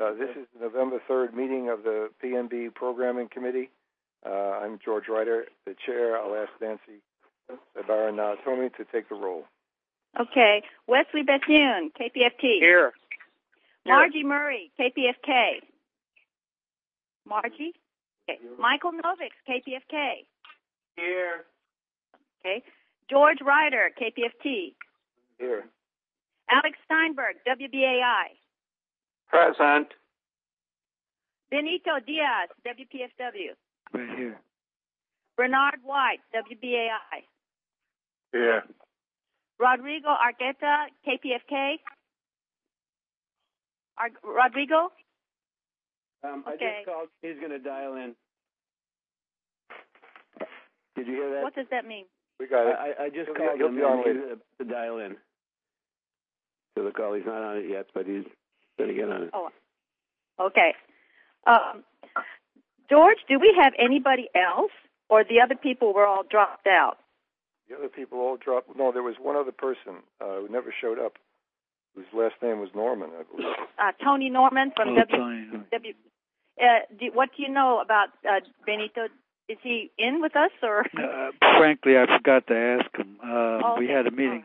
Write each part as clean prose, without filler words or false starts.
This is the November 3rd meeting of the PNB Programming Committee. I'm George Ryder, the chair. I'll ask Nancy Sabaranatomi to take the roll. Okay. Wesley Bethune, KPFT. Here. Margie Murray, KPFK. Margie? Okay. Michael Noviks, KPFK. Here. Okay. George Ryder, KPFT. Here. Alex Steinberg, WBAI. Present. Benito Diaz, WPFW. Right here. Bernard White, WBAI. Here. Rodrigo Argueta, KPFK. Rodrigo? I just called. He's going to dial in. Did you hear that? What does that mean? We got it. I just called him to dial in to the call. He's not on it yet, but he's going to get on it. Oh, okay. George, do we have anybody else, or the other people were all dropped out? The other people all dropped. No, there was one other person who never showed up, whose last name was Norman, I believe. Tony Norman from what do you know about Benito? Is he in with us, or? Frankly, I forgot to ask him. We had a meeting.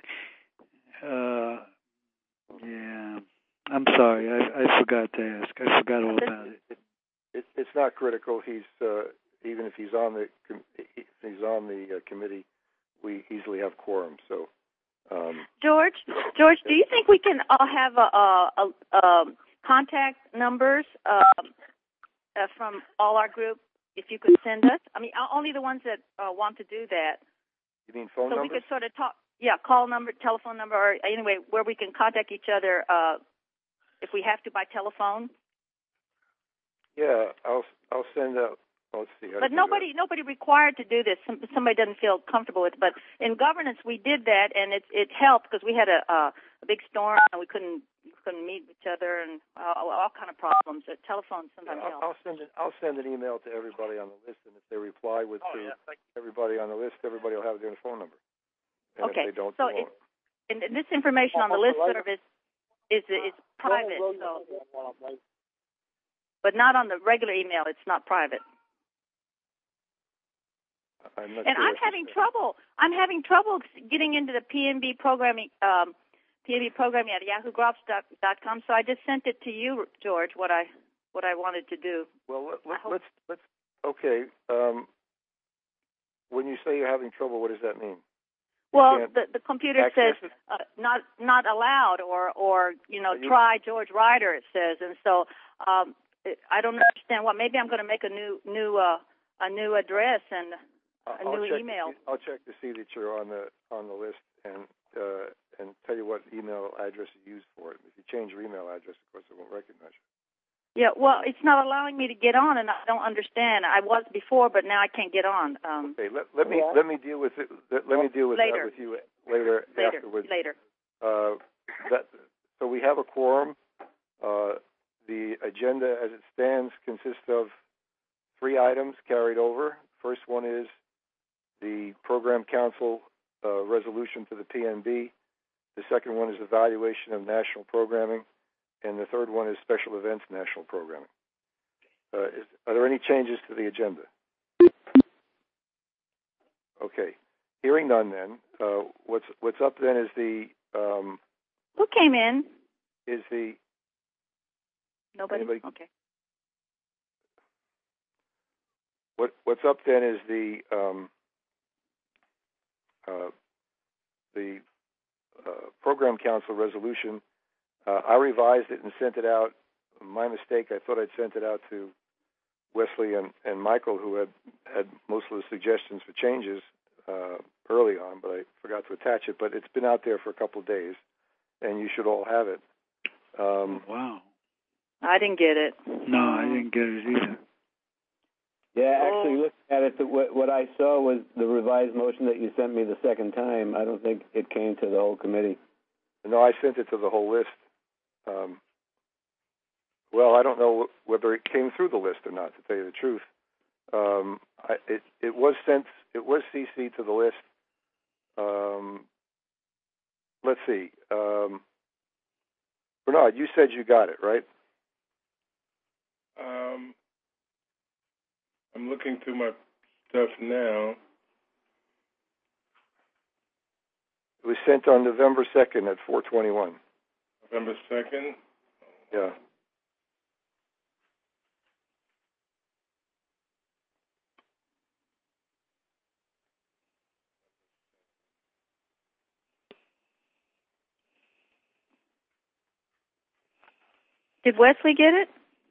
Yeah, I'm sorry. I forgot to ask. I forgot all about it. It's not critical. He's even if he's on the committee, we easily have quorum. So, George, do you think we can all have a contact numbers from all our group? If you could send us, I mean, only the ones that want to do that. You mean phone numbers? So we could sort of talk. Yeah, call number, telephone number, or anyway, where we can contact each other if we have to by telephone. Yeah, I'll send out. Let's see. But nobody required to do this. Somebody doesn't feel comfortable with it. But in governance, we did that, and it helped because we had a big storm and we couldn't meet each other and all kind of problems. The telephone sometimes helps. I'll send an email to everybody on the list, and if they reply with everybody on the list, everybody will have their phone number. And okay. If they don't, so and this information on the list service is private, so. But not on the regular email. It's not private. I'm having trouble getting into the PNB programming at yahoogrops.com. So I just sent it to you, George. What I wanted to do. Well, let's. Okay. When you say you're having trouble, what does that mean? Well, the computer says not allowed, or try George Ryder. It says, and so I don't understand what. Maybe I'm going to make a new address and a new email. I'll check to see that you're on the list and tell you what email address you use for it. If you change your email address, of course, it won't recognize you. Yeah, well, it's not allowing me to get on, and I don't understand. I was before, but now I can't get on. Okay, let me deal with it. Let me deal with that with you later. Afterwards. Later. So we have a quorum. The agenda, as it stands, consists of 3 items carried over. First one is the Program Council resolution to the PNB. The second one is evaluation of national programming. And the third one is special events national programming. Are there any changes to the agenda? Okay. Hearing none then, what's up then is the... Who came in? Is the... Nobody? Anybody? Okay. What's up then is the Program Council resolution. I revised it and sent it out. My mistake, I thought I'd sent it out to Wesley and Michael, who had most of the suggestions for changes early on, but I forgot to attach it. But it's been out there for a couple of days, and you should all have it. Wow. I didn't get it. No, I didn't get it either. Yeah, actually, looking at it, what I saw was the revised motion that you sent me the second time. I don't think it came to the whole committee. No, I sent it to the whole list. Well, I don't know whether it came through the list or not, to tell you the truth. It was sent. It was CC'd to the list. Let's see. Bernard, you said you got it, right? I'm looking through my stuff now. It was sent on November 2nd at 4:21. November 2nd? Yeah. Did Wesley get it?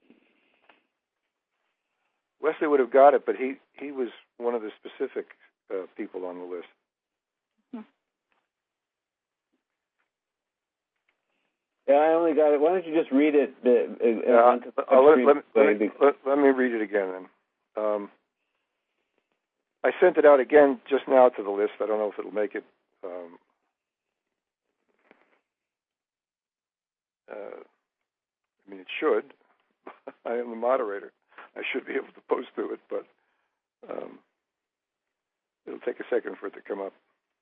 Wesley would have got it, but he was one of the specific people on the list. Yeah, I only got it. Why don't you just read it? Let me read it again then. I sent it out again just now to the list. I don't know if it'll make it. I mean, it should. I am the moderator. I should be able to post to it, but it'll take a second for it to come up.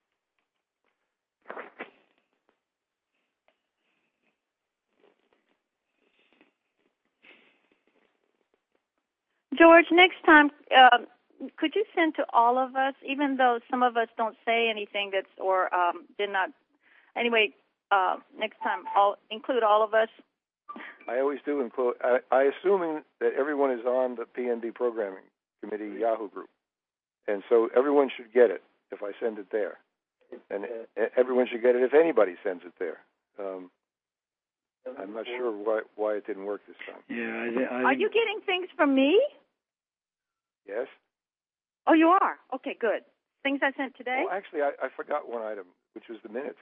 George, next time, could you send to all of us, even though some of us don't say anything that's or did not. Anyway, next time, include all of us. I always do include. I assuming that everyone is on the PNB Programming Committee Yahoo group, and so everyone should get it if I send it there, and everyone should get it if anybody sends it there. I'm not sure why it didn't work this time. Yeah, Are you getting things from me? Yes. Oh, you are? Okay, good. Things I sent today? Well, actually, I forgot one item, which was the minutes.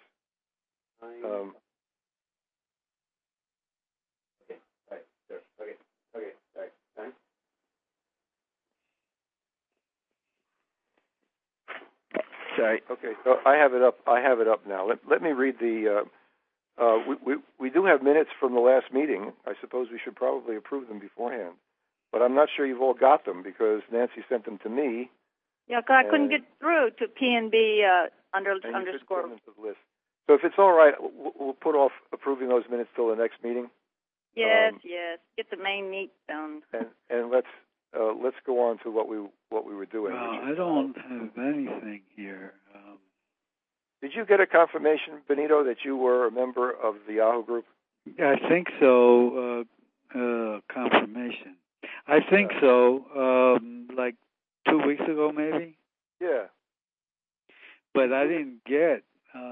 Sorry. Okay, so I have it up. Now. Let me read the. We do have minutes from the last meeting. I suppose we should probably approve them beforehand, but I'm not sure you've all got them because Nancy sent them to me. Yeah, because I couldn't get through to PNB underscore. Them to the list. So if it's all right, we'll put off approving those minutes till the next meeting. Yes. Get the main meat done. And let's go on to what we were doing. Well, I don't have anything here. Did you get a confirmation, Benito, that you were a member of the Yahoo group? I think so. Confirmation. I think so. Like 2 weeks ago, maybe. Yeah. But I didn't get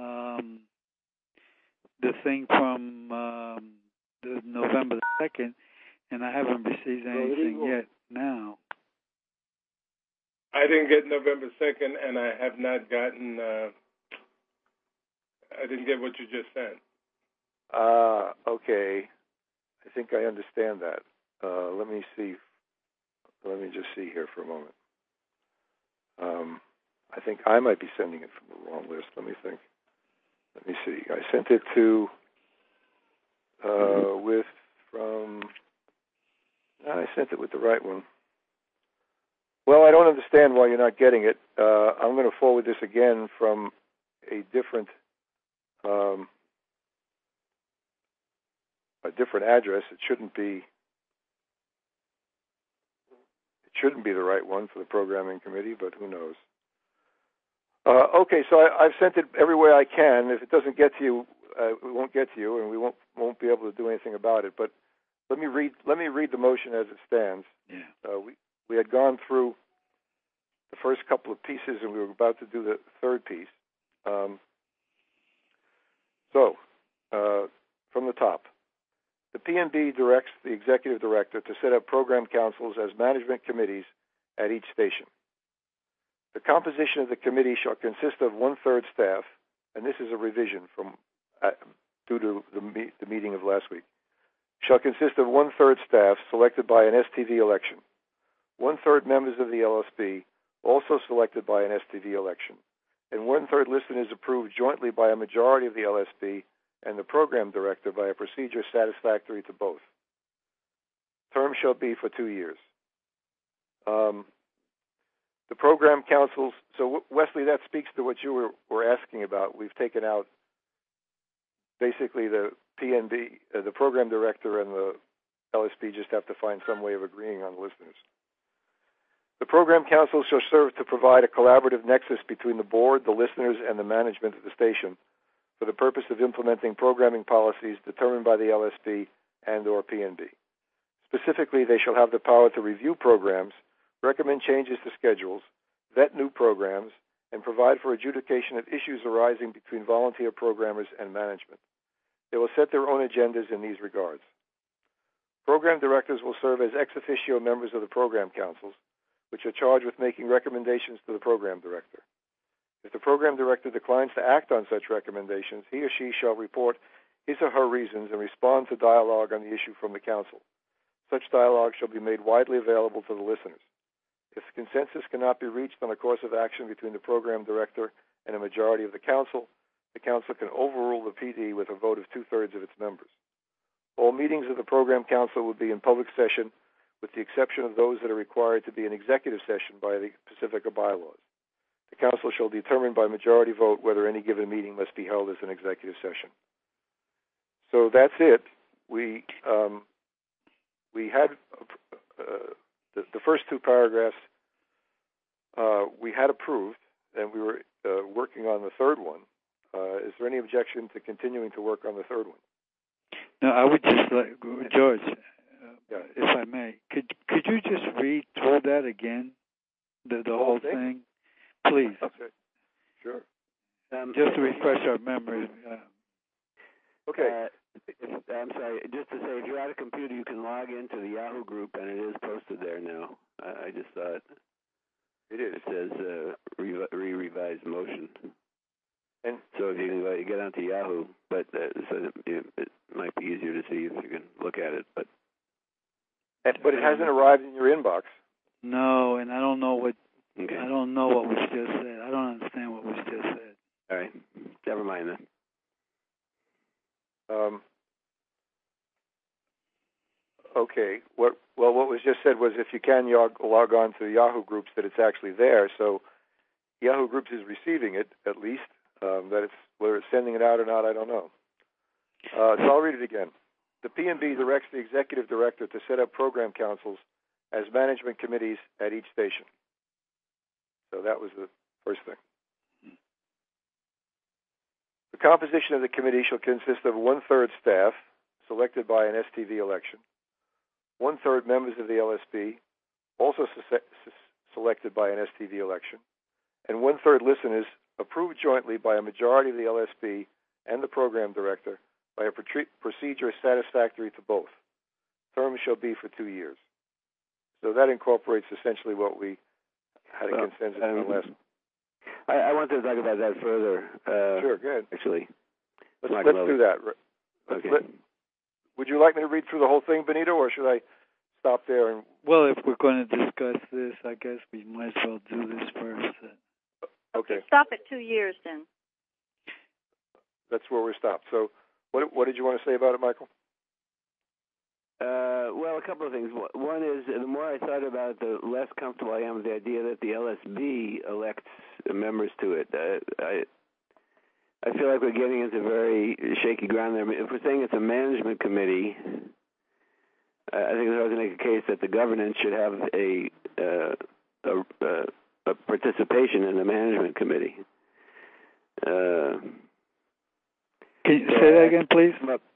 the thing from the November 2nd, and I haven't received anything yet now. I didn't get November 2nd, and I have not gotten. I didn't get what you just sent. Okay. I think I understand that. Let me see. Let me just see here for a moment. I think I might be sending it from the wrong list. Let me think. Let me see. I sent it to I sent it with the right one. Well, I don't understand why you're not getting it. I'm going to forward this again from a different address. It shouldn't be the right one for the programming committee, but who knows? Okay, so I've sent it every way I can. If it doesn't get to you, it won't get to you, and we won't be able to do anything about it. But let me read the motion as it stands. Yeah. We had gone through the first couple of pieces, and we were about to do the third piece. From the top, the PNB directs the executive director to set up program councils as management committees at each station. The composition of the committee shall consist of 1/3 staff, and this is a revision from due to the meeting of last week. Shall consist of 1/3 staff selected by an STV election, 1/3 members of the LSB also selected by an STV election, and 1/3 listeners approved jointly by a majority of the LSB and the program director by a procedure satisfactory to both. Term shall be for 2 years. The program councils, so Wesley, that speaks to what you were asking about. We've taken out basically the PNB, the program director and the LSP just have to find some way of agreeing on listeners. The Program Council shall serve to provide a collaborative nexus between the board, the listeners, and the management of the station for the purpose of implementing programming policies determined by the LSP and/or PNB. Specifically, they shall have the power to review programs, recommend changes to schedules, vet new programs, and provide for adjudication of issues arising between volunteer programmers and management. They will set their own agendas in these regards. Program directors will serve as ex officio members of the program councils, which are charged with making recommendations to the program director. If the program director declines to act on such recommendations, he or she shall report his or her reasons and respond to dialogue on the issue from the council. Such dialogue shall be made widely available to the listeners. If consensus cannot be reached on a course of action between the program director and a majority of the council can overrule the PD with a vote of 2/3 of its members. All meetings of the program council will be in public session, with the exception of those that are required to be an executive session by the Pacifica bylaws. The council shall determine by majority vote whether any given meeting must be held as an executive session. So that's it. We had the first two paragraphs we had approved, and we were working on the third one. Is there any objection to continuing to work on the third one? No, I would just like, George, if I may, could you just read through that again, the whole thing, please? Okay, sure. Just to refresh our memory. Okay. I'm sorry, just to say, if you're at a computer, you can log into the Yahoo group, and it is posted there now. I just saw it. It is. It says revised motion. And so if you can get onto Yahoo, but so it might be easier to see if you can look at it. But it hasn't arrived in your inbox. No, and I don't know what. Okay. I don't know what was just said. I don't understand what was just said. All right, never mind then. Okay. What was just said was if you can log on to the Yahoo groups, that it's actually there. So Yahoo groups is receiving it at least. That it's whether it's sending it out or not, I don't know. So I'll read it again. The PNB directs the executive director to set up program councils as management committees at each station. So that was the first thing. The composition of the committee shall consist of 1/3 staff, selected by an STV election, 1/3 members of the LSP, also selected by an STV election, and 1/3 listeners, approved jointly by a majority of the LSP and the program director by a procedure satisfactory to both. Terms shall be for 2 years. So that incorporates essentially what we had a consensus on last. I wanted to talk about that further. Sure, go ahead. Actually, let's do that. Okay. Would you like me to read through the whole thing, Benito, or should I stop there? Well, if we're going to discuss this, I guess we might as well do this first. Okay. Stop at 2 years then. That's where we're stopped. So what did you want to say about it, Michael? Well, a couple of things. One is, the more I thought about it, the less comfortable I am with the idea that the LSB elects members to it. I feel like we're getting into very shaky ground there. I mean, if we're saying it's a management committee, I think there's always to make a case that the governance should have a participation in the management committee. Can you say that again, please?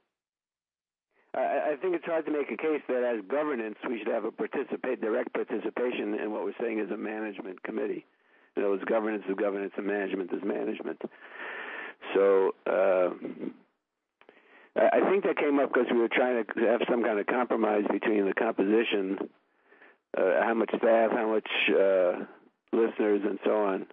I think it's hard to make a case that as governance we should have a direct participation in what we're saying is a management committee. In other words, governance is governance and management is management. So I think that came up because we were trying to have some kind of compromise between the composition, how much staff, how much listeners, and so on.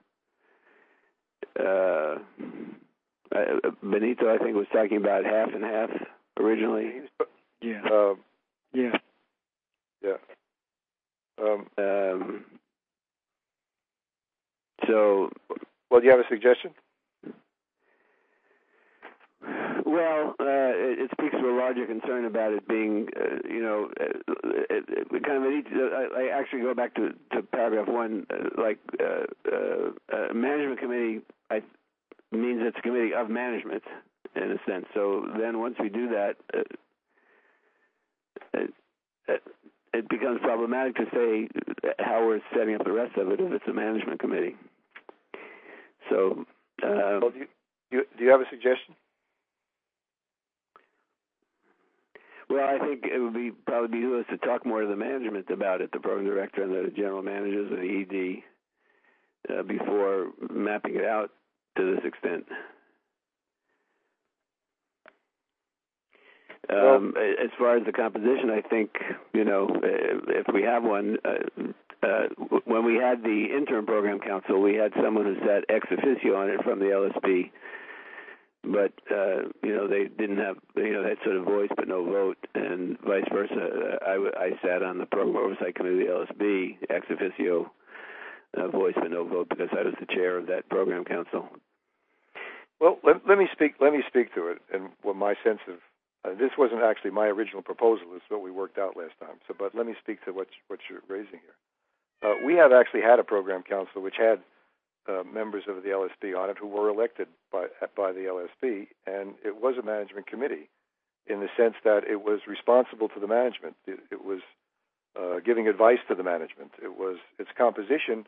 Benito, I think, was talking about half and half originally. Yeah. Yeah. So, well, do you have a suggestion? Well, it speaks to a larger concern about it being, I actually go back to paragraph 1, management committee means it's a committee of management, in a sense. So then once we do that, it becomes problematic to say how we're setting up the rest of it if it's a management committee. So, well, do you have a suggestion? Well, I think it would probably be useless to talk more to the management about it, the program director and the general managers of the ED, before mapping it out to this extent. As far as the composition, I think, if we have one, when we had the interim program council, we had someone who sat ex officio on it from the LSB. But, they didn't have, they had sort of voice but no vote, and vice versa. I sat on the Program Oversight Committee of the LSB, ex officio, voice but no vote, because I was the chair of that program council. Well, let me speak to it, and what my sense of, this wasn't actually my original proposal, it's what we worked out last time, but let me speak to what you're raising here. We have actually had a program council which had members of the LSB on it who were elected by the LSB, and it was a management committee in the sense that it was responsible to the management. It was giving advice to the management. It was its composition,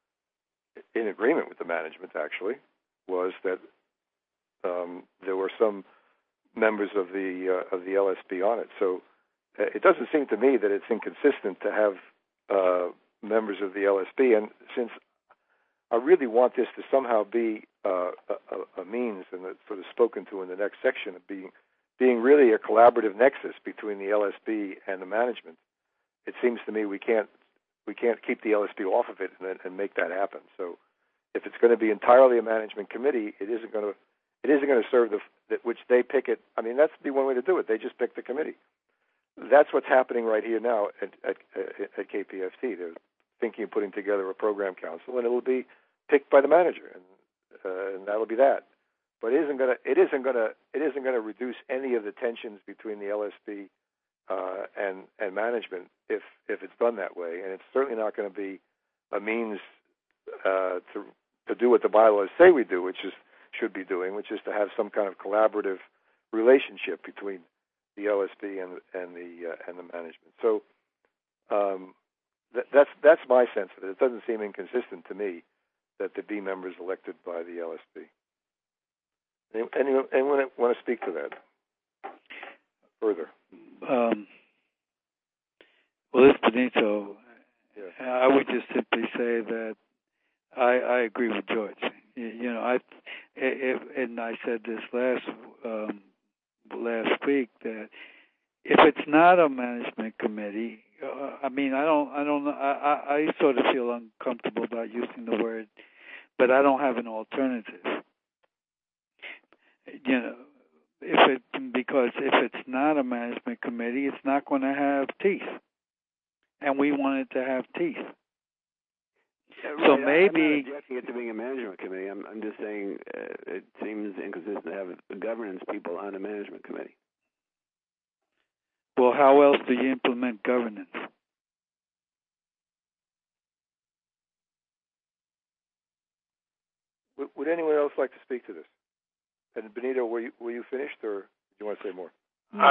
in agreement with the management, actually, was that there were some members of the LSB on it. So it doesn't seem to me that it's inconsistent to have members of the LSB, and since I really want this to somehow be a means, and it's sort of spoken to in the next section, of being really a collaborative nexus between the LSB and the management. It seems to me we can't keep the LSB off of it and make that happen. So if it's going to be entirely a management committee, it isn't going to serve which they pick it. I mean, that's the one way to do it. They just pick the committee. That's what's happening right here now at KPFT. They're thinking of putting together a program council, and it will be picked by the manager, and that'll be that. But it isn't going to reduce any of the tensions between the LSB and management if it's done that way, and it's certainly not going to be a means to do what the bylaws say we do, which should be doing, which is to have some kind of collaborative relationship between the LSB and the management. So that's my sense of it. It doesn't seem inconsistent to me that there be members elected by the LSB. Anyone want to speak to that further? Well, this Benito, yeah. I would just simply say that I agree with George. And I said this last week that if it's not a management committee, I sort of feel uncomfortable about using the word, but I don't have an alternative. Because if it's not a management committee, it's not going to have teeth, and we want it to have teeth. Yeah, right. So maybe I'm not objecting it to being a management committee. I'm just saying it seems inconsistent to have governance people on a management committee. Well, how else do you implement governance? Would anyone else like to speak to this? And Benito, were you finished, or do you want to say more?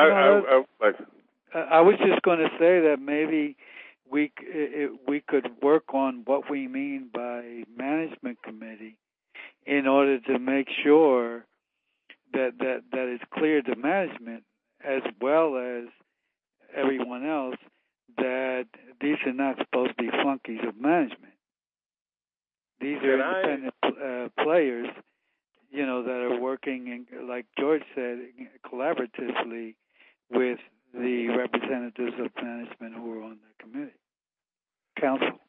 I was just going to say that maybe we could work on what we mean by management committee in order to make sure that it's clear to management as well as everyone else that these are not supposed to be flunkies of management. These are independent players, that are working, like George said, collaboratively with the representatives of management who are on the committee. Council.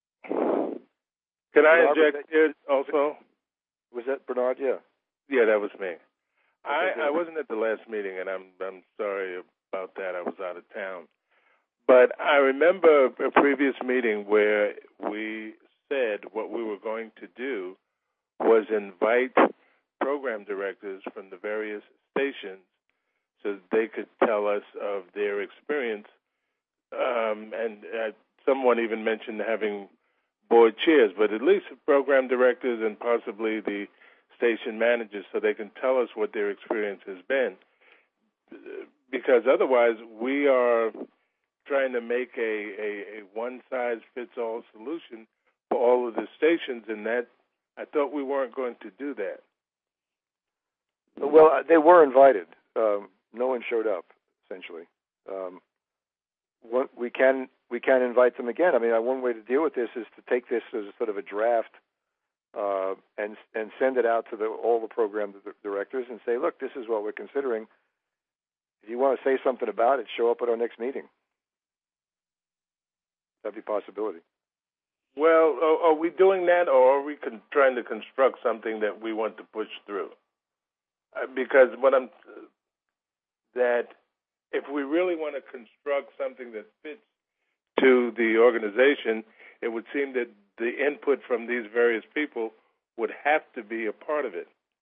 Can I inject here also? Was that Bernard? Yeah. Yeah, that was me. Okay, I wasn't at the last meeting, and I'm sorry about that. I was out of town. But I remember a previous meeting where we said what we were going to do was invite program directors from the various stations so that they could tell us of their experience. And someone even mentioned having board chairs, but at least program directors and possibly the station managers so they can tell us what their experience has been. Because otherwise we are trying to make a one-size-fits-all solution for all of the stations, and that I thought we weren't going to do that. Well, they were invited. No one showed up, essentially. We can invite them again. I mean, one way to deal with this is to take this as a sort of a draft and send it out to all the program directors and say, look, this is what we're considering. If you want to say something about it, show up at our next meeting. That'd be a possibility. Well, are we doing that, or are we trying to construct something that we want to push through? Because that if we really want to construct something that fits to the organization, it would seem that the input from these various people would have to be a part of it.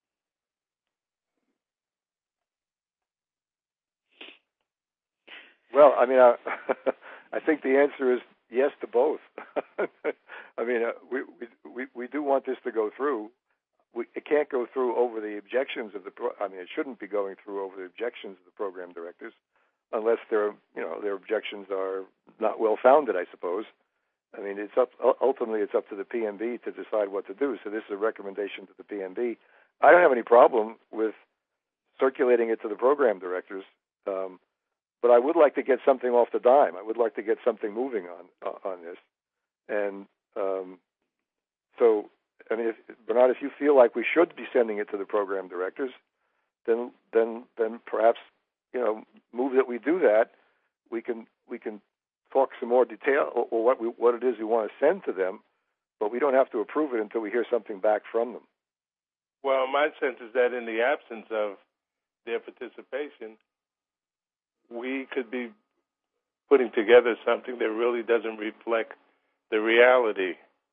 Well, I mean, I think the answer is yes to both. I mean, we do want this to go through. It can't go through over the objections of it shouldn't be going through over the objections of the program directors, unless their objections are not well founded, I suppose. I mean, ultimately it's up to the PMB to decide what to do. So this is a recommendation to the PMB. I don't have any problem with circulating it to the program directors, but I would like to get something off the dime. I would like to get something moving on this, and so. I mean, Bernard, if you feel like we should be sending it to the program directors, then perhaps move that we do that. We can talk some more detail or what it is we want to send to them, but we don't have to approve it until we hear something back from them. Well, my sense is that in the absence of their participation, we could be putting together something that really doesn't reflect the reality.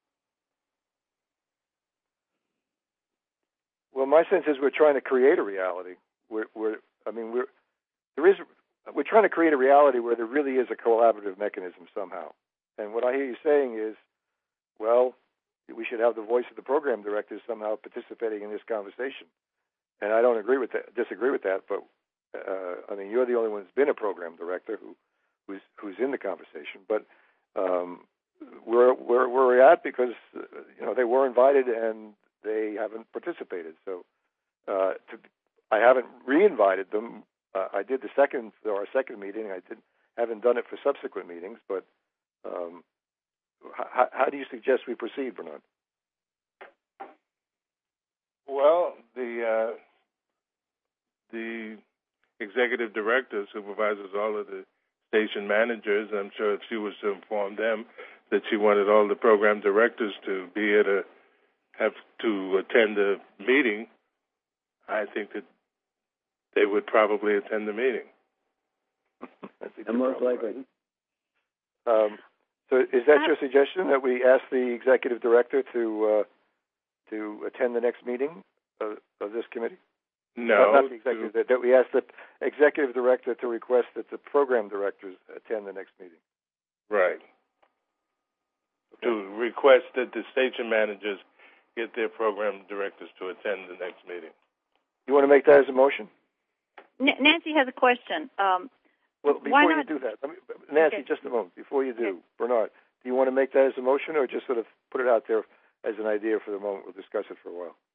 Well, my sense is we're trying to create a reality. We're trying to create a reality where there really is a collaborative mechanism somehow. And what I hear you saying is, well, we should have the voice of the program directors somehow participating in this conversation. And I don't disagree with that. But I mean, you're the only one who's been a program director who's in the conversation. But where we're at because they were invited and they haven't participated. So I haven't re-invited them. I did our second meeting. I haven't done it for subsequent meetings. But how do you suggest we proceed, Bernard? Well, the executive director supervises all of the station managers. I'm sure if she was to inform them that she wanted all the program directors to be here to have to attend the meeting, I think that they would probably attend the meeting. And most likely. Right. So is that your suggestion, that we ask the executive director to attend the next meeting of this committee? No. Not the executive, that we ask the executive director to request that the program directors attend the next meeting. Right. Okay. To request that the station managers get their program directors to attend the next meeting. You want to make that as a motion? Nancy has a question. Well, before you do that, Nancy, okay. Just a moment. Before you do, okay. Bernard, do you want to make that as a motion or just sort of put it out there as an idea for the moment? We'll discuss it for a while.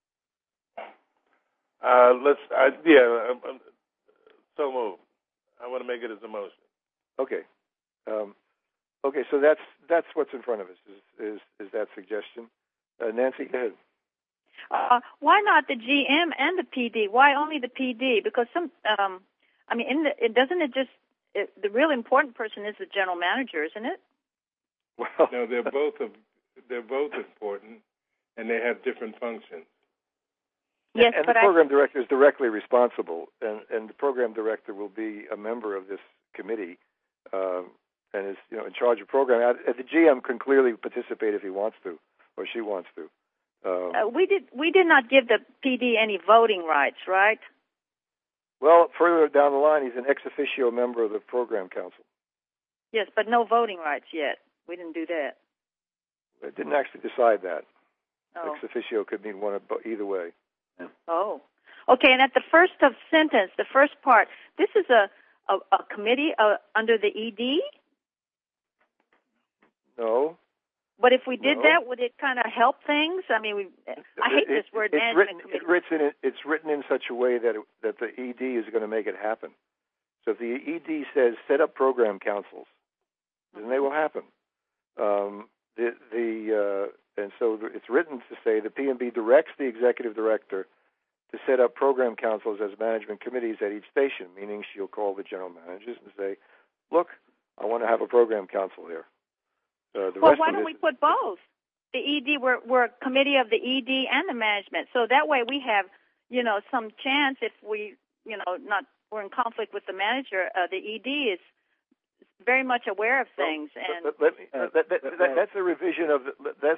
So move. I want to make it as a motion. Okay. Okay, so that's what's in front of us, is that suggestion. Nancy, go ahead. Why not the GM and the PD? Why only the PD? Because the real important person is the general manager, isn't it? Well, no, they're both important, and they have different functions. Yes, and the program director is directly responsible, and the program director will be a member of this committee, and is in charge of program. The GM can clearly participate if he wants to, or she wants to. We did not give the PD any voting rights, right? Well, further down the line, he's an ex officio member of the program council. Yes, but no voting rights yet. We didn't do that. We didn't actually decide that. Oh. Ex officio could mean one of either way. Yeah. Oh, okay. And at the first sentence, the first part, this is a committee under the ED. But if we did that, would it kind of help things? I mean, I hate this word management committee. It's written in such a way that the ED is going to make it happen. So if the ED says set up program councils, then they will happen. And so it's written to say the PMB directs the executive director to set up program councils as management committees at each station, meaning she'll call the general managers and say, look, I want to have a program council here. Well, why don't we put both? The ED, we're a committee of the ED and the management. So that way we have, some chance if we, we're in conflict with the manager. The ED is very much aware of things. That's a revision of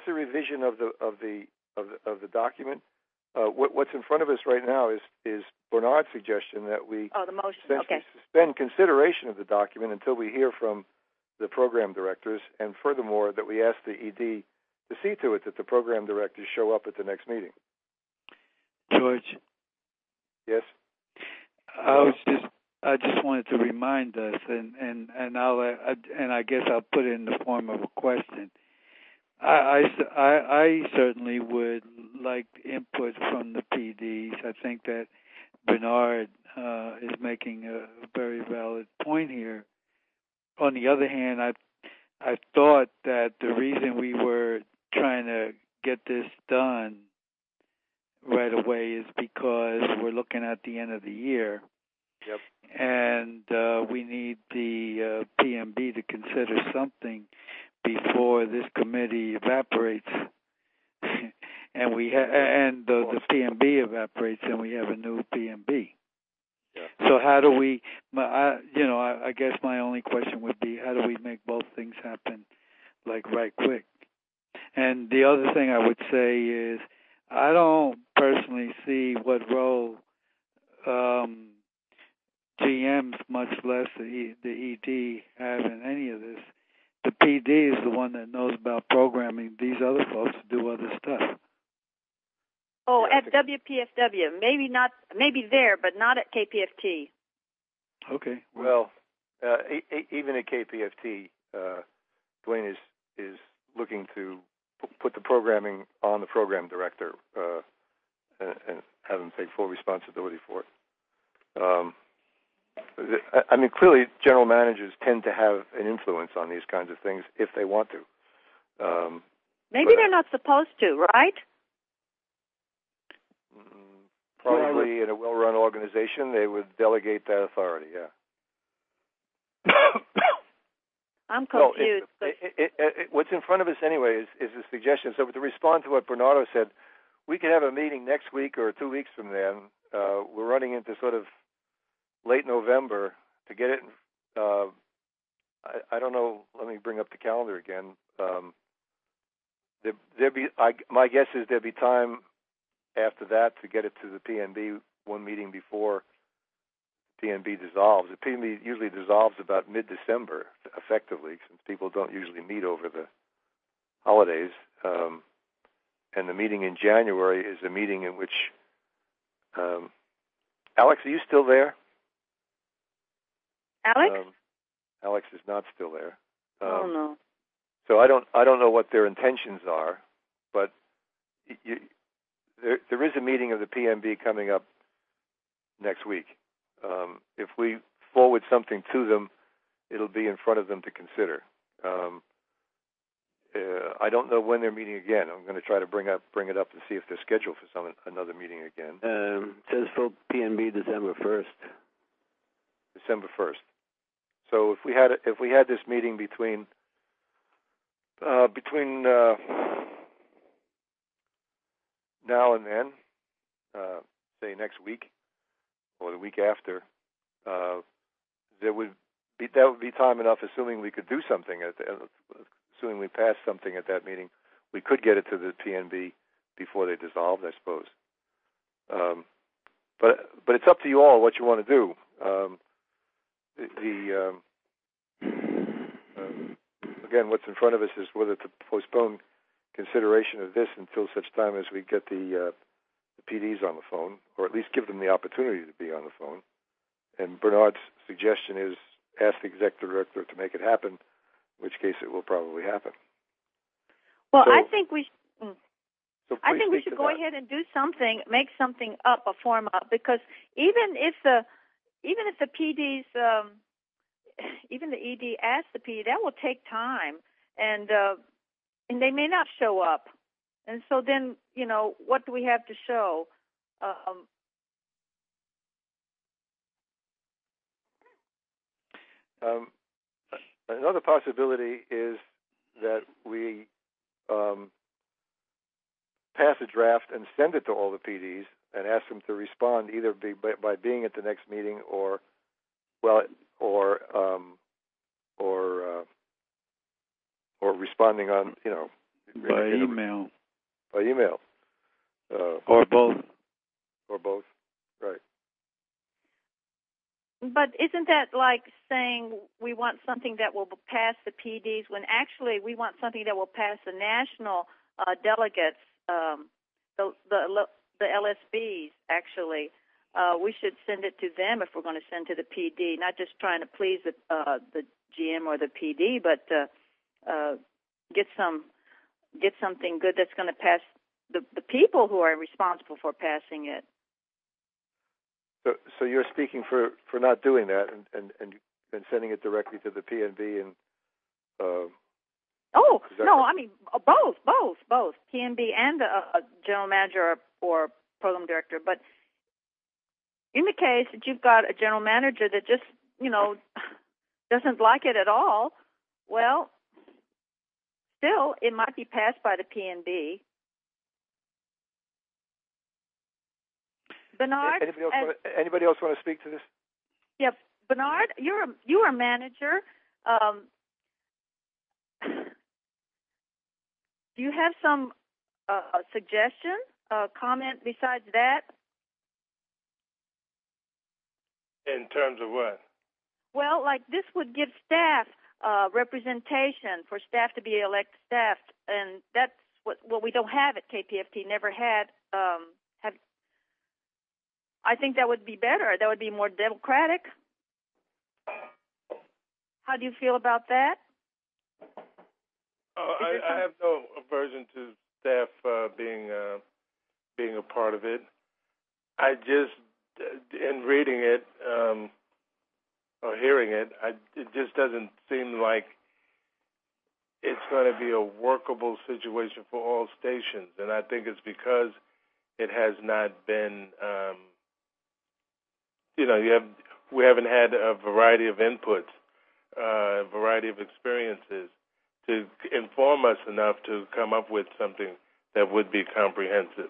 the document. What's in front of us right now is Bernard's suggestion that we the motion. Suspend consideration of the document until we hear from the program directors, and furthermore that we ask the ED to see to it that the program directors show up at the next meeting. George. Yes. I just wanted to remind us, and I guess I'll put it in the form of a question. I certainly would like input from the PDs. I think that Bernard is making a very valid point here. On the other hand, I thought that the reason we were trying to get this done right away is because we're looking at the end of the year. Yep. And we need the PMB to consider something before this committee evaporates, and the PMB evaporates, and we have a new PMB. Yeah. So how do we? I guess my only question would be, how do we make both things happen, right quick? And the other thing I would say is, I don't personally see what role GMs, much less the ED, have in any of this. The PD is the one that knows about programming. These other folks do other stuff. Oh, at WPFW. Maybe there, but not at KPFT. Okay. Well, even at KPFT, Dwayne is looking to put the programming on the program director and have him take full responsibility for it. I mean, clearly, general managers tend to have an influence on these kinds of things if they want to. Maybe they're not supposed to, right? Probably in a well-run organization, they would delegate that authority, yeah. I'm confused. What's in front of us anyway is a suggestion. So to respond to what Bernardo said, we could have a meeting next week or 2 weeks from then. We're running into sort of late November to get it. I don't know. Let me bring up the calendar again. My guess is there'll be time after that to get it to the PNB one meeting before PNB dissolves. The PNB usually dissolves about mid-December, effectively, since people don't usually meet over the holidays. And the meeting in January is a meeting in which Alex, are you still there? Alex? Alex is not still there. Oh no. So I don't know what their intentions are, but there is a meeting of the PMB coming up next week. If we forward something to them, it'll be in front of them to consider. I don't know when they're meeting again. I'm going to try to bring it up and see if they're scheduled for another meeting again. It says full PNB December 1st. December 1st. So if we had this meeting between now and then, say next week or the week after, that would be time enough, assuming we could do something assuming we passed something at that meeting, we could get it to the PNB before they dissolved, I suppose. But it's up to you all what you want to do. Again, what's in front of us is whether to postpone consideration of this until such time as we get the PDs on the phone, or at least give them the opportunity to be on the phone. And Bernard's suggestion is ask the executive director to make it happen, in which case it will probably happen. Well, so, I think we. So I think we should go ahead and do something, make something up, a form up, because even if the PDs, even the ED asks the PD, that will take time, and they may not show up, and so then what do we have to show? Another possibility is that we pass a draft and send it to all the PDs and ask them to respond either by being at the next meeting or responding on by email. By email. Or both. Or both. Right. But isn't that like saying we want something that will pass the PDs when actually we want something that will pass the national delegates, the LSBs, actually? We should send it to them if we're going to send to the PD, not just trying to please the GM or the PD, but get something good that's going to pass the people who are responsible for passing it. So you're speaking for not doing that and sending it directly to the PNB and. No, I mean both PNB and the general manager or program director. But in the case that you've got a general manager that just doesn't like it at all, well, still it might be passed by the PNB. Bernard, anybody else want to speak to this? Yeah, Bernard, you're a manager. Do you have some suggestion, comment besides that? In terms of what? Well, like this would give staff representation for staff to be elected staff, and that's what we don't have at KPFT. Never had. I think that would be better. That would be more democratic. How do you feel about that? I have no aversion to staff being a part of it. I just, in reading it or hearing it, it just doesn't seem like it's going to be a workable situation for all stations, and I think it's because it has not been. We haven't had a variety of inputs, a variety of experiences to inform us enough to come up with something that would be comprehensive.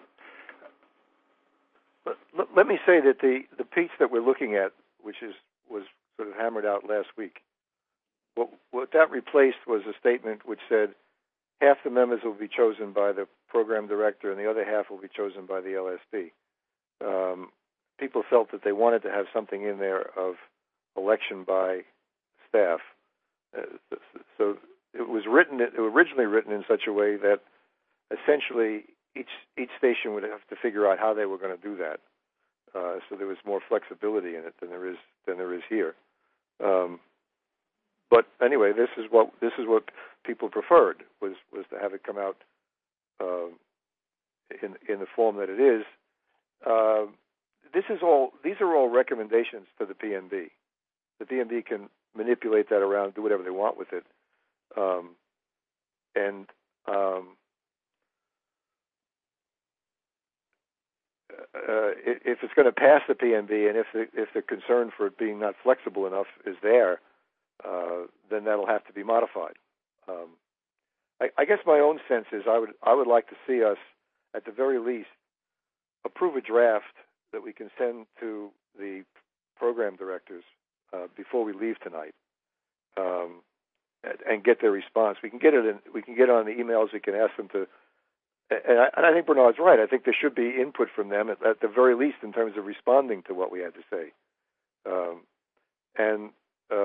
Let me say that the piece that we're looking at, which was sort of hammered out last week, what that replaced was a statement which said half the members will be chosen by the program director and the other half will be chosen by the LSB. People felt that they wanted to have something in there of election by staff. So it was originally written in such a way that essentially each station would have to figure out how they were going to do that. So there was more flexibility in it than there is here. But anyway, this is what people preferred was to have it come out in the form that it is. These are all recommendations to the PNB. The PNB can manipulate that around, do whatever they want with it, if it's going to pass the PNB, and if the concern for it being not flexible enough is there, then that'll have to be modified. I guess my own sense is I would like to see us, at the very least, approve a draft that we can send to the program directors before we leave tonight, and get their response. We can get it on the emails. We can ask them to, and I think Bernard's right. I think there should be input from them at the very least in terms of responding to what we had to say, and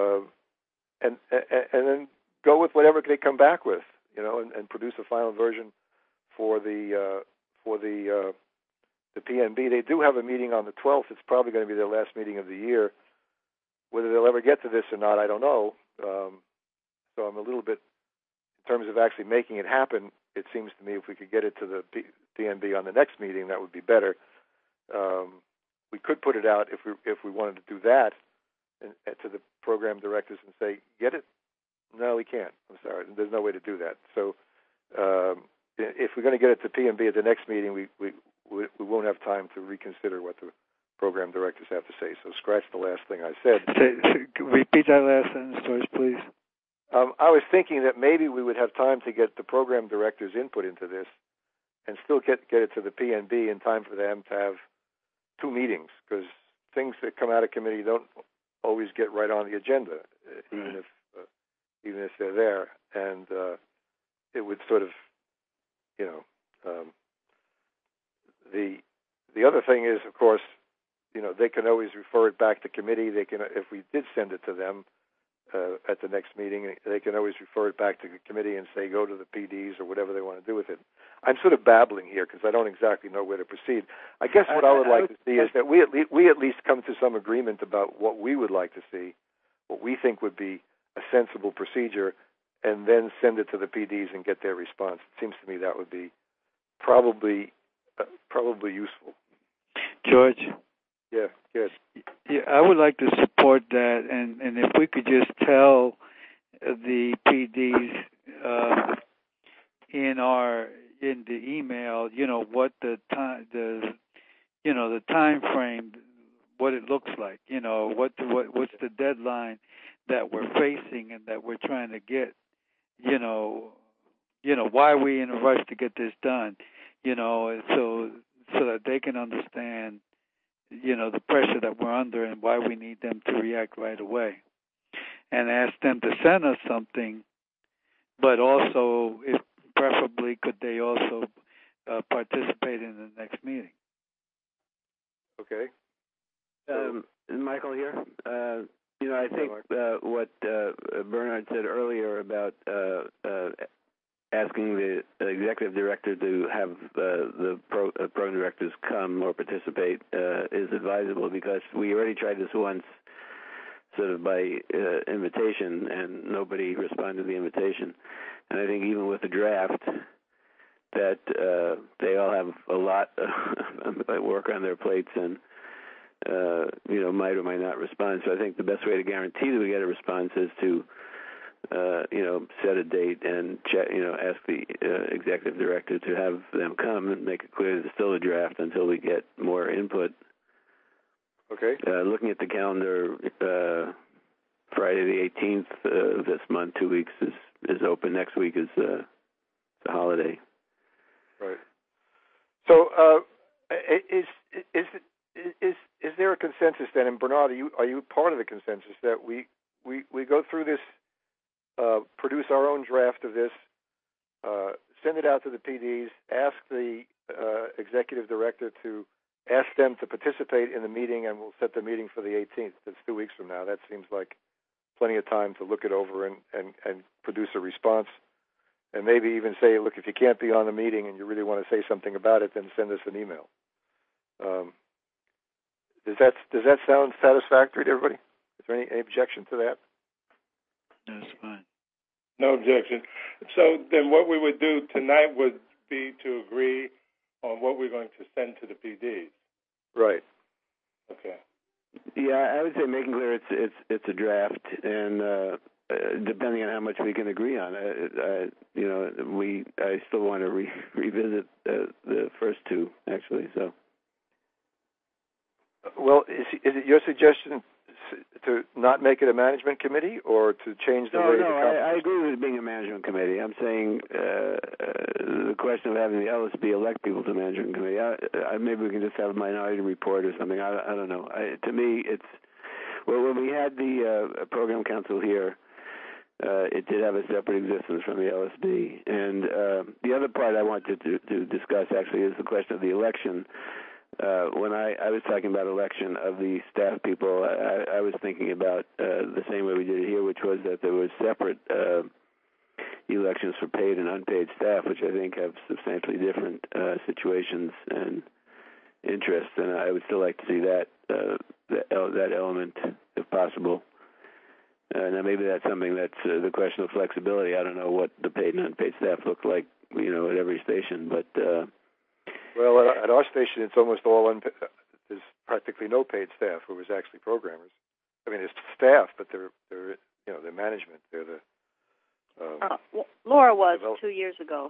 then go with whatever they come back with, and produce a final version for the PNB. They do have a meeting on the 12th. It's probably going to be their last meeting of the year. Whether they'll ever get to this or not, I don't know. So I'm a little bit, in terms of actually making it happen, it seems to me if we could get it to the PNB on the next meeting, that would be better. We could put it out if we wanted to do that to the program directors and say, get it? No, we can't. I'm sorry. There's no way to do that. So if we're going to get it to PNB at the next meeting, we won't have time to reconsider what the program directors have to say. So scratch the last thing I said. Repeat that last sentence, George, please. I was thinking that maybe we would have time to get the program directors' input into this and still get it to the PNB in time for them to have 2 meetings, because things that come out of committee don't always get right on the agenda, even if they're there. And it would sort of, the other thing is, of course, they can always refer it back to committee. They can, if we did send it to them at the next meeting, they can always refer it back to the committee and say, go to the PDs or whatever they want to do with it. I'm sort of babbling here because I don't exactly know where to proceed. I guess what I would like to see is that we at least come to some agreement about what we would like to see, what we think would be a sensible procedure, and then send it to the PDs and get their response. It seems to me that would be probably useful. George? Yeah, good. Yeah, I would like to support that, and if we could just tell the PDs in the email, what the time frame, what it looks like, what's the deadline that we're facing and that we're trying to get, why are we in a rush to get this done, so that they can understand, the pressure that we're under and why we need them to react right away, and ask them to send us something, but also, if preferably, could they also participate in the next meeting? Okay. Michael here. I think what Bernard said earlier about asking the executive director to have the program directors come or participate is advisable, because we already tried this once sort of by invitation, and nobody responded to the invitation. And I think even with the draft, that they all have a lot of work on their plates and, might or might not respond. So I think the best way to guarantee that we get a response is to, set a date and ask the executive director to have them come and make it clear that it's still a draft until we get more input. Okay. Looking at the calendar, Friday the 18th of this month, 2 weeks is open. Next week is the holiday. Right. So, is there a consensus then? And Bernard, are you part of the consensus that we go through this, produce our own draft of this, send it out to the PDs, ask the executive director to ask them to participate in the meeting, and we'll set the meeting for the 18th. That's 2 weeks from now. That seems like plenty of time to look it over and produce a response, and maybe even say, look, if you can't be on the meeting and you really want to say something about it, then send us an email. Does that sound satisfactory to everybody? Is there any objection to that? That's fine. No objection. So then what we would do tonight would be to agree on what we're going to send to the PDs. Right. Okay. Yeah, I would say making clear it's a draft, and depending on how much we can agree on, I still want to revisit the first two, actually. So. Well, is it your suggestion to not make it a management committee, or to change the way? I agree with it being a management committee. I'm saying the question of having the LSB elect people to management committee. Maybe we can just have a minority report or something. I don't know. To me, it's when we had the program council here, it did have a separate existence from the LSB. And the other part I wanted to discuss actually is the question of the election. When I was talking about election of the staff people, I was thinking about the same way we did it here, which was that there was separate elections for paid and unpaid staff, which I think have substantially different situations and interests, and I would still like to see that element, if possible. Now maybe that's something that's the question of flexibility. I don't know what the paid and unpaid staff look like, at every station, but well, at our station, it's almost all there's practically no paid staff who is actually programmers. I mean, it's staff, but they're management. They're the Laura was 2 years ago.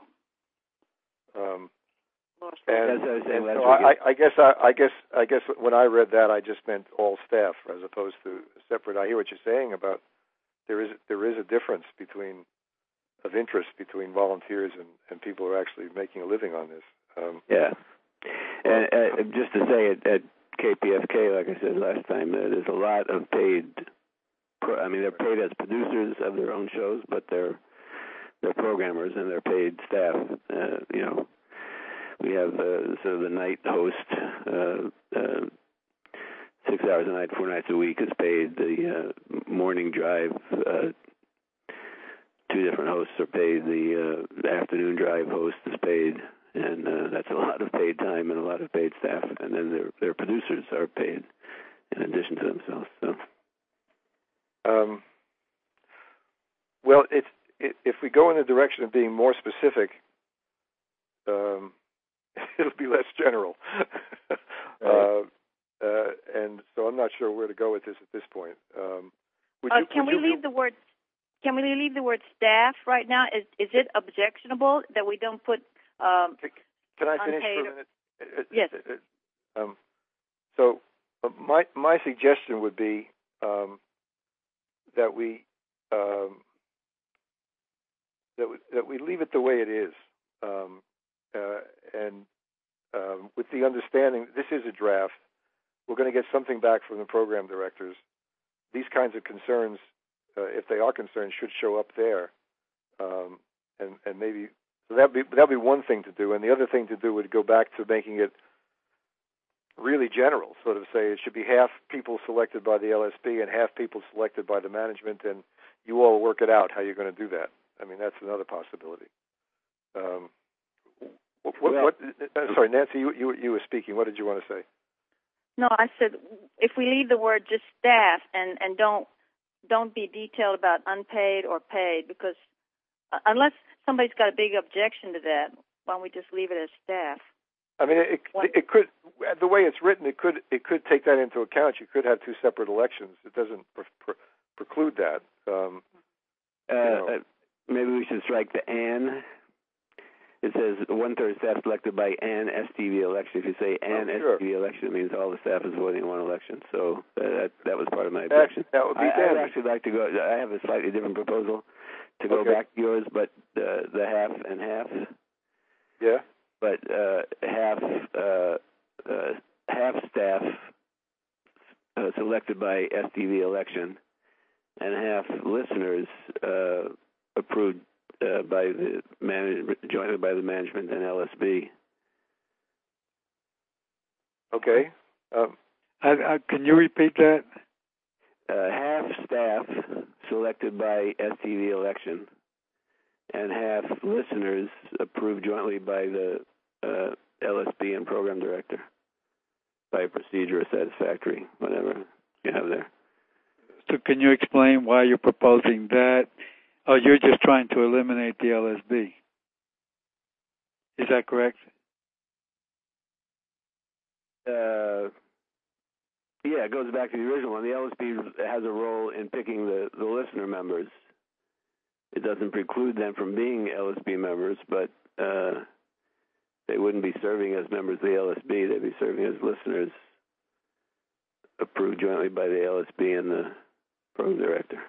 I guess when I read that, I just meant all staff as opposed to separate. I hear what you're saying about there is a difference of interest between volunteers and people who are actually making a living on this. Yeah, and just to say at KPFK, like I said last time, there's a lot of paid. They're paid as producers of their own shows, but they're programmers and they're paid staff. We have sort of the night host, 6 hours a night, 4 nights a week is paid. The morning drive, 2 different hosts are paid. The afternoon drive host is paid, and that's a lot of paid time and a lot of paid staff. And then their producers are paid in addition to themselves. So. Well, if we go in the direction of being more specific, it'll be less general. Right. And so I'm not sure where to go with this at this point. Can we leave the word staff right now? Is it objectionable that we don't put Can I finish unpaid? for a minute? Yes. So my suggestion would be that we leave it the way it is, and with the understanding this is a draft. We're going to get something back from the program directors. These kinds of concerns, if they are concerns, should show up there, and maybe so that'd be one thing to do. And the other thing to do would go back to making it really general, sort of say it should be half people selected by the LSB and half people selected by the management, and you all work it out how you're going to do that. I mean, that's another possibility. Sorry, Nancy, you were speaking. What did you want to say? No, I said if we leave the word just staff and don't be detailed about unpaid or paid, because unless somebody's got a big objection to that, why don't we just leave it as staff? I mean, it could, the way it's written, it could take that into account. You could have 2 separate elections. It doesn't preclude that. Maybe we should strike the "and." It says 1/3 staff selected by an STV election. If you say an STV election, it means all the staff is voting in one election. So that was part of my objection. That would be I would actually like to go. I have a slightly different proposal to go back to yours, but the half and half. Yeah. But half staff selected by STV election, and half listeners approved by the jointly by the management and LSB. Okay. Can you repeat that? Half staff selected by STV election, and half listeners approved jointly by the LSB and program director by a procedure or satisfactory, whatever you have there. So can you explain why you're proposing that? Oh, you're just trying to eliminate the LSB. Is that correct? Yeah, it goes back to the original one. The LSB has a role in picking the listener members. It doesn't preclude them from being LSB members, but they wouldn't be serving as members of the LSB. They'd be serving as listeners approved jointly by the LSB and the program director.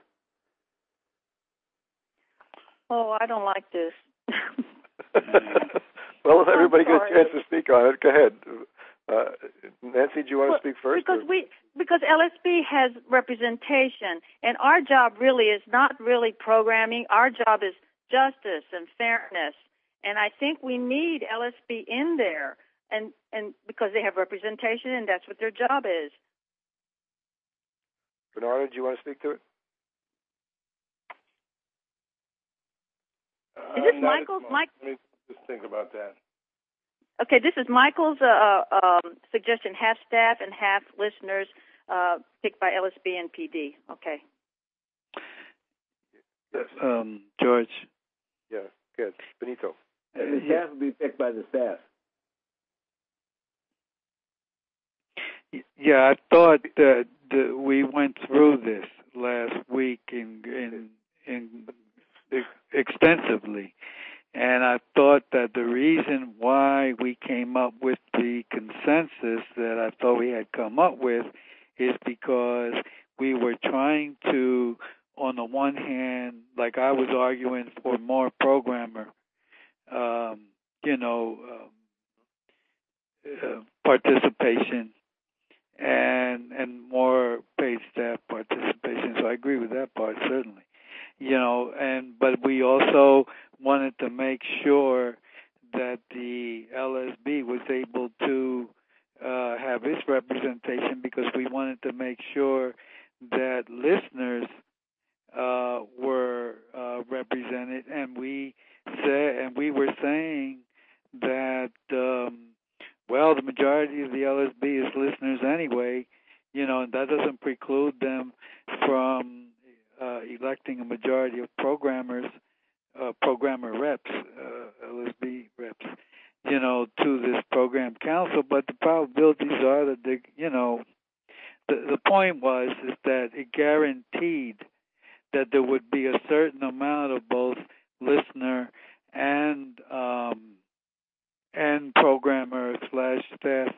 Oh, I don't like this. Well, if everybody gets a chance to speak on it, go ahead. Nancy, do you want to speak first? Because LSB has representation, and our job really is not really programming. Our job is justice and fairness, and I think we need LSB in there, and because they have representation, and that's what their job is. Bernardo, do you want to speak to it? Is this Michael's? Let me just think about that. Okay, this is Michael's suggestion: half staff and half listeners, picked by LSB and PD. Okay. Yes. George. Yeah, good. Benito. And the staff will be picked by the staff. Yeah, I thought that we went through this last week in extensively, and I thought that the reason why we came up with the consensus that I thought we had come up with is because we were trying to, on the one hand, like I was arguing for more programmer, participation and more paid staff participation. So I agree with that part, certainly. But we also wanted to make sure that the LSB was able to have its representation, because we wanted to make sure that listeners were represented, and we were saying that the majority of the LSB is listeners anyway, and that doesn't preclude them from electing a majority of programmer reps, LSB reps, to this program council. But the probabilities are that the point was is that it guaranteed that there would be a certain amount of both listener and programmer / staff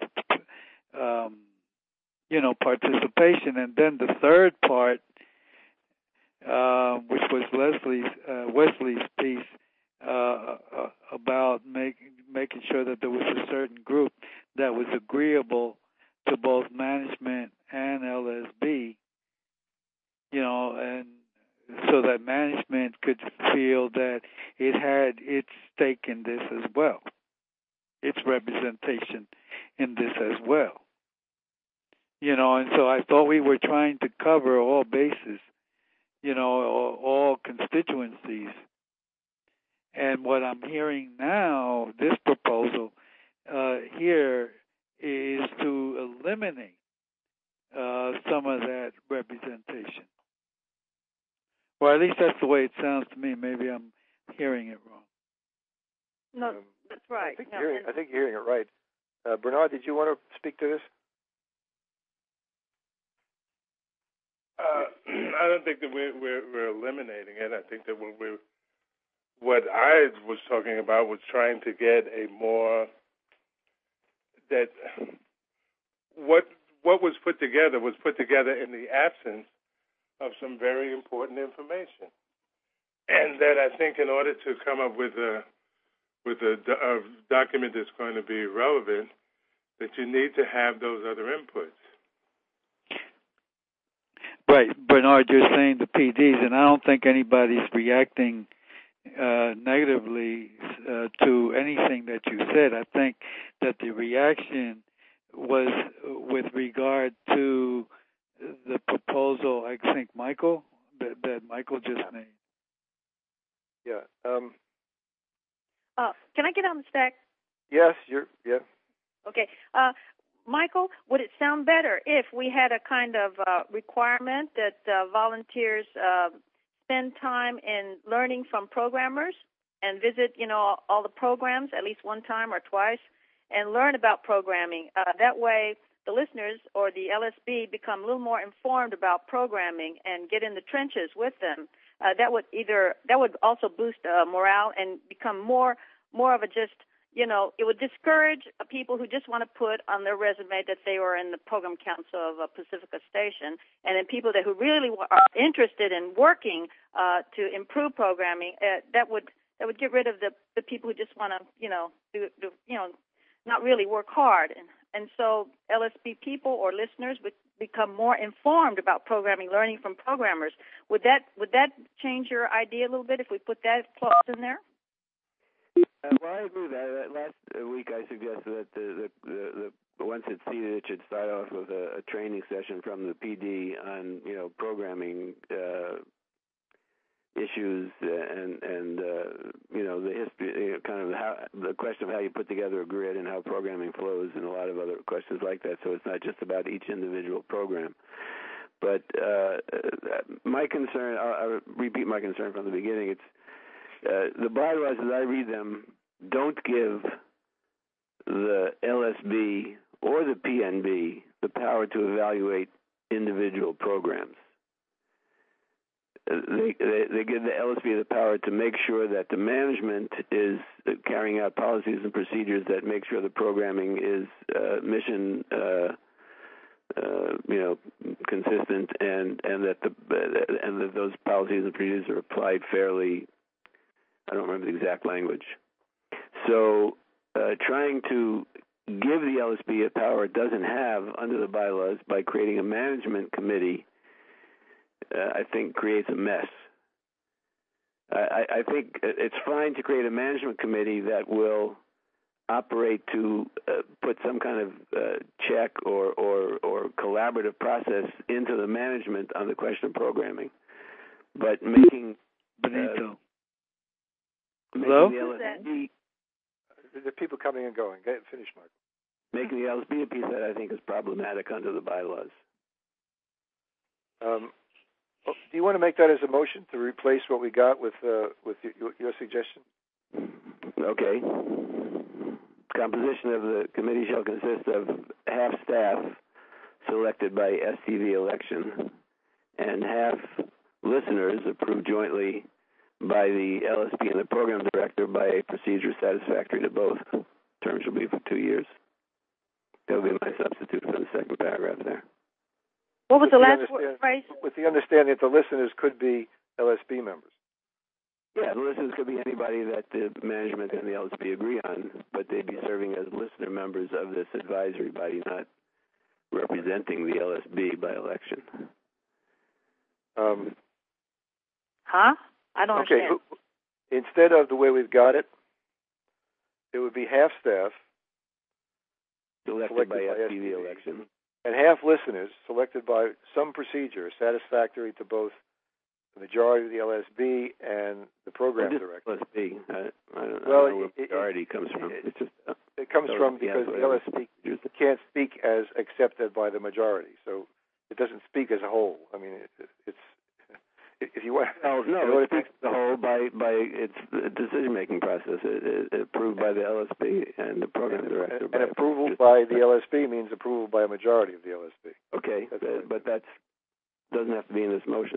participation. And then the third part, which was Wesley's piece about making sure that there was a certain group that was agreeable to both management and LSB, and so that management could feel that it had its stake in this as well, its representation in this as well. And so I thought we were trying to cover all bases, all constituencies. And what I'm hearing now, this proposal here, is to eliminate some of that representation. Or at least that's the way it sounds to me. Maybe I'm hearing it wrong. No, that's right. I think you're hearing it right. Bernard, did you want to speak to this? I don't think that we're eliminating it. I think that what I was talking about was trying to get what was put together in the absence of some very important information, and that I think in order to come up with a document that's going to be relevant, that you need to have those other inputs. Right, Bernard, you're saying the PDs, and I don't think anybody's reacting negatively to anything that you said. I think that the reaction was with regard to the proposal, I think, Michael, that Michael just made. Yeah. Can I get on the stack? Yes, yeah. Okay. Michael, would it sound better if we had a kind of requirement that volunteers spend time in learning from programmers and visit, all the programs at least one time or twice and learn about programming? That way the listeners or the LSB become a little more informed about programming and get in the trenches with them. That would also boost morale and become more of a just, it would discourage people who just want to put on their resume that they were in the program council of Pacifica Station, and then people who really are interested in working to improve programming. That would get rid of the people who just want to, not really work hard. And so LSB people or listeners would become more informed about programming, learning from programmers. Would that change your idea a little bit if we put that clause in there? Well, I agree with that. Last week I suggested that the once it's seated, it should start off with a training session from the PD on programming issues and the history, kind of how the question of how you put together a grid and how programming flows, and a lot of other questions like that. So it's not just about each individual program. But my concern, I'll repeat my concern from the beginning. It's the bylaws, as I read them, don't give the LSB or the PNB the power to evaluate individual programs. They give the LSB the power to make sure that the management is carrying out policies and procedures that make sure the programming is mission consistent, and that those policies and procedures are applied fairly. I don't remember the exact language. So trying to give the LSB a power it doesn't have under the bylaws by creating a management committee, I think creates a mess. I think it's fine to create a management committee that will operate to put some kind of check or collaborative process into the management on the question of programming. But making Benito. Hello? The LSB, there are people coming and going. Finish, Michael. Making the LSB a piece that I think is problematic under the bylaws. Do you want to make that as a motion to replace what we got with your suggestion? Okay. Composition of the committee shall consist of half staff selected by STV election and half listeners approved jointly by the LSP and the program director by a procedure satisfactory to both. Term shall be for 2 years. That will be my substitute for the second paragraph there. What was the last phrase? With the understanding that the listeners could be LSB members. Yeah, the listeners could be anybody that the management and the LSB agree on, but they'd be serving as listener members of this advisory body, not representing the LSB by election. I don't understand. Instead of the way we've got it, it would be half staff selected by STV election, and half listeners selected by some procedure satisfactory to both the majority of the LSB and the program director. LSB. I don't know where majority comes from. It comes from because the LSB can't speak as accepted by the majority, so it doesn't speak as a whole. I mean, it's if you want. It speaks as a whole by its decision-making process, approved by the LSB and the program director. And approval by the LSB means approval by a majority of the LSB. Okay, but that doesn't have to be in this motion.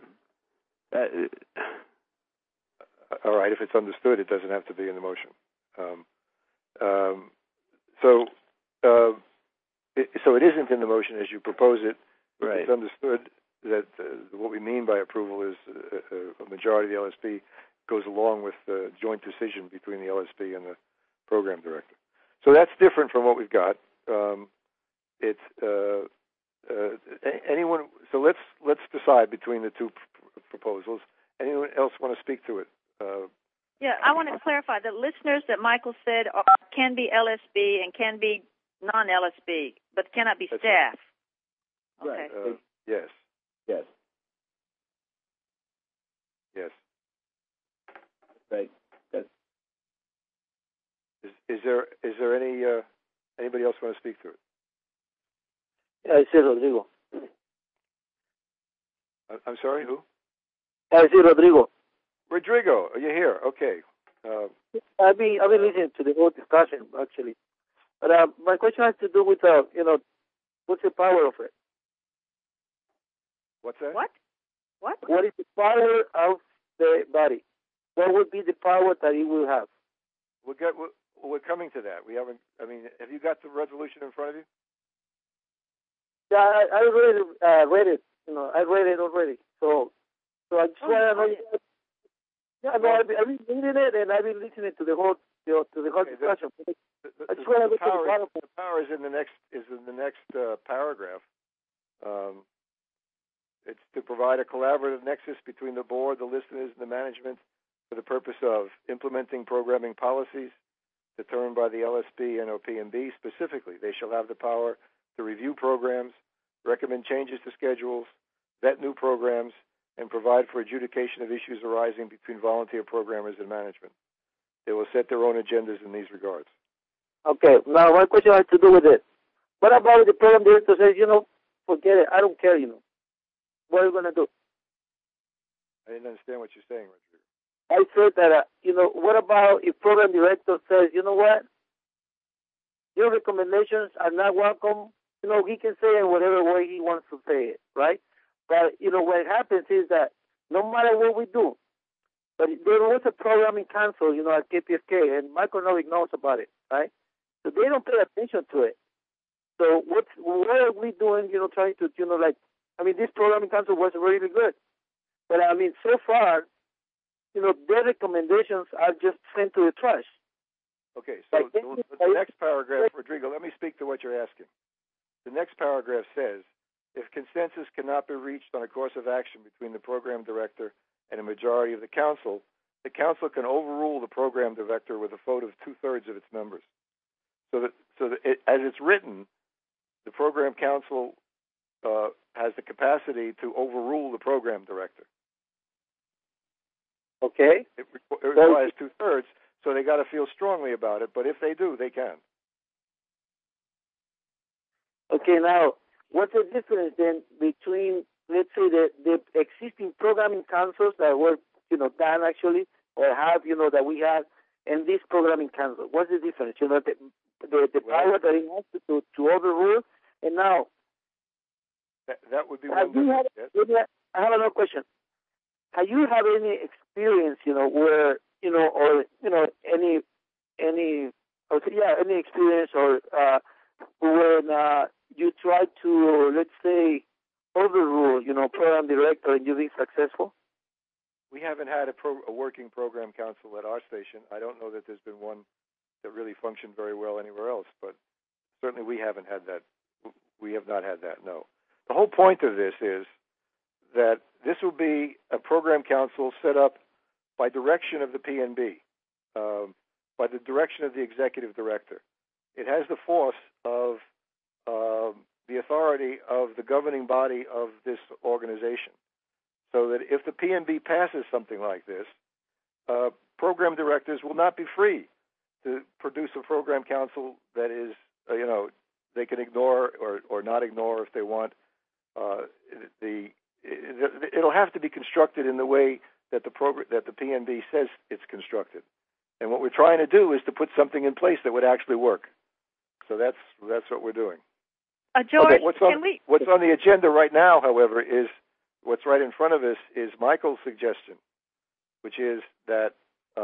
All right, if it's understood, it doesn't have to be in the motion. So it isn't in the motion as you propose it. Right. It's understood that what we mean by approval is a majority of the LSB goes along with the joint decision between the LSB and the program director. So that's different from what we've got. Anyone? So let's decide between the two proposals. Anyone else want to speak to it? Yeah, I want to clarify. The listeners that Michael said can be LSB and can be non-LSB, but cannot be staff. Right. Okay. Yes. Yes. Yes. Right. Yes. Is there anybody else want to speak to it? Yeah, I see Rodrigo. I'm sorry, who? I see Rodrigo. Rodrigo, are you here? Okay. I've been listening to the whole discussion actually, but my question has to do with what's the power of it? What's that? What? What is the power of the body? What would be the power that it will have? We're coming to that. We haven't. I mean, have you got the resolution in front of you? Yeah, I already read it. I read it already. So I just want to know. Yeah, no, I've been reading it and I've been listening to the whole discussion. I just want to know the power is in the next paragraph. It's to provide a collaborative nexus between the board, the listeners, and the management for the purpose of implementing programming policies determined by the LSB and OPMB. Specifically, they shall have the power to review programs, recommend changes to schedules, vet new programs, and provide for adjudication of issues arising between volunteer programmers and management. They will set their own agendas in these regards. Okay. Now, my question has to do with it. What about if the program director says, forget it, I don't care, what are we going to do? I didn't understand what you're saying, Rodrigo. I said that, what about if program director says, you know what, your recommendations are not welcome. He can say it whatever way he wants to say it, right? But, what happens is that no matter what we do, but there was a programming council, at KPFK, and Michael Novick knows about it, right? So they don't pay attention to it. So what are we doing, trying to, this programming council was really good. But, so far, their recommendations are just sent to the trash. Okay, so the next paragraph, Rodrigo, let me speak to what you're asking. The next paragraph says, if consensus cannot be reached on a course of action between the program director and a majority of the council can overrule the program director with a vote of 2/3 of its members. So that as it's written, the program council has the capacity to overrule the program director. Okay. It requires 2/3, so they got to feel strongly about it. But if they do, they can. Okay. Now, what's the difference then between, let's say, the existing programming councils that were, done actually, or have, that we have, and this programming council? What's the difference? The power that it has to overrule, and now. That would be one difference. Yes? I have another question. Have you had any experience, where, any experience or when you try to, let's say, overrule, program director and you've been successful? We haven't had a working program council at our station. I don't know that there's been one that really functioned very well anywhere else, but certainly we haven't had that. We have not had that, no. The whole point of this is that this will be a program council set up by direction of the PNB, by the direction of the executive director. It has the force of the authority of the governing body of this organization. So that if the PNB passes something like this, program directors will not be free to produce a program council that is, they can ignore or not ignore if they want. It'll have to be constructed in the way that the PNB says it's constructed. And what we're trying to do is to put something in place that would actually work. So that's what we're doing. George, okay, what's on the agenda right now, however, is what's right in front of us is Michael's suggestion, which is that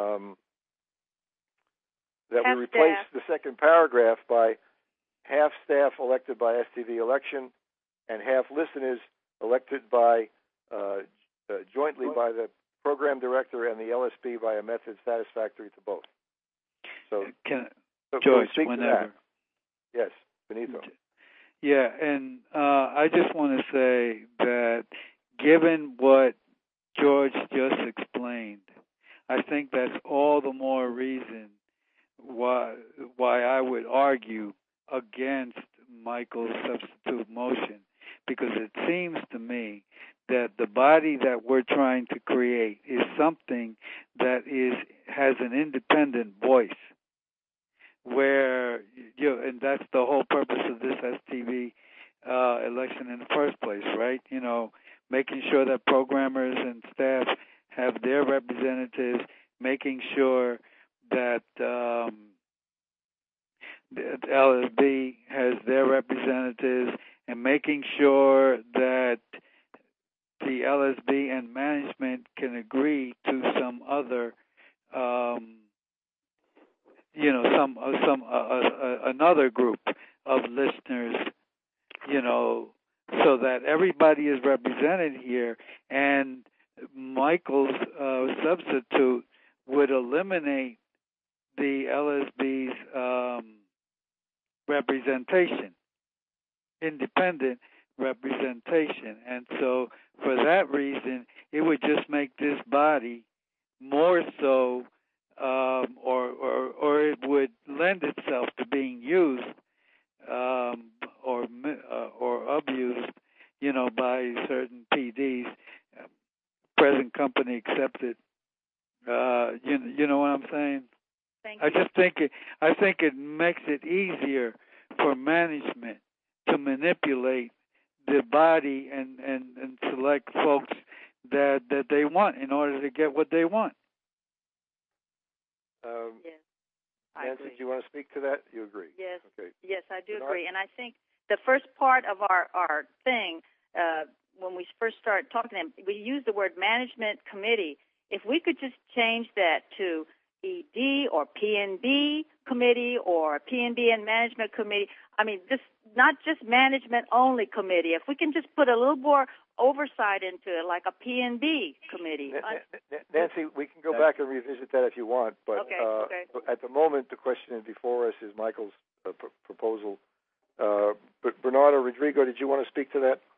we replace the second paragraph by half staff elected by STV election and half listeners elected by jointly by the program director and the LSB by a method satisfactory to both. So, George, whenever. Yes, Benito. Yeah, and I just want to say that given what George just explained, I think that's all the more reason why I would argue against Michael's substitute motion, because it seems to me that the body that we're trying to create is something that has an independent voice, where and that's the whole purpose of this STV election in the first place, right? Making sure that programmers and staff have their representatives, making sure that the LSB has their representatives, and making sure that the LSB and management can agree to some other, another group of listeners, so that everybody is represented here. And Michael's substitute would eliminate the LSB's representation, independent representation. And so for that reason, it would just make this body more so, or it would lend itself to being used or abused, by certain PDs, present company accepted. You know what I'm saying? Thank you. I think it makes it easier for management to manipulate the body and select folks that they want in order to get what they want. Yes, Nancy, agree. do you want to speak to that? You agree? Yes. Okay. Yes, I do Bernard? agree. And I think the first part of our thing, when we first started talking to them, we used the word management committee. If we could just change that to ED or PNB committee or PNB and management committee. I mean, this not just management only committee. If we can just put a little more oversight into it, like a PNB committee. Nancy, we can go back and revisit that if you want, but okay. At the moment, the question before us is Michael's proposal. But Bernard or Rodrigo, did you want to speak to that?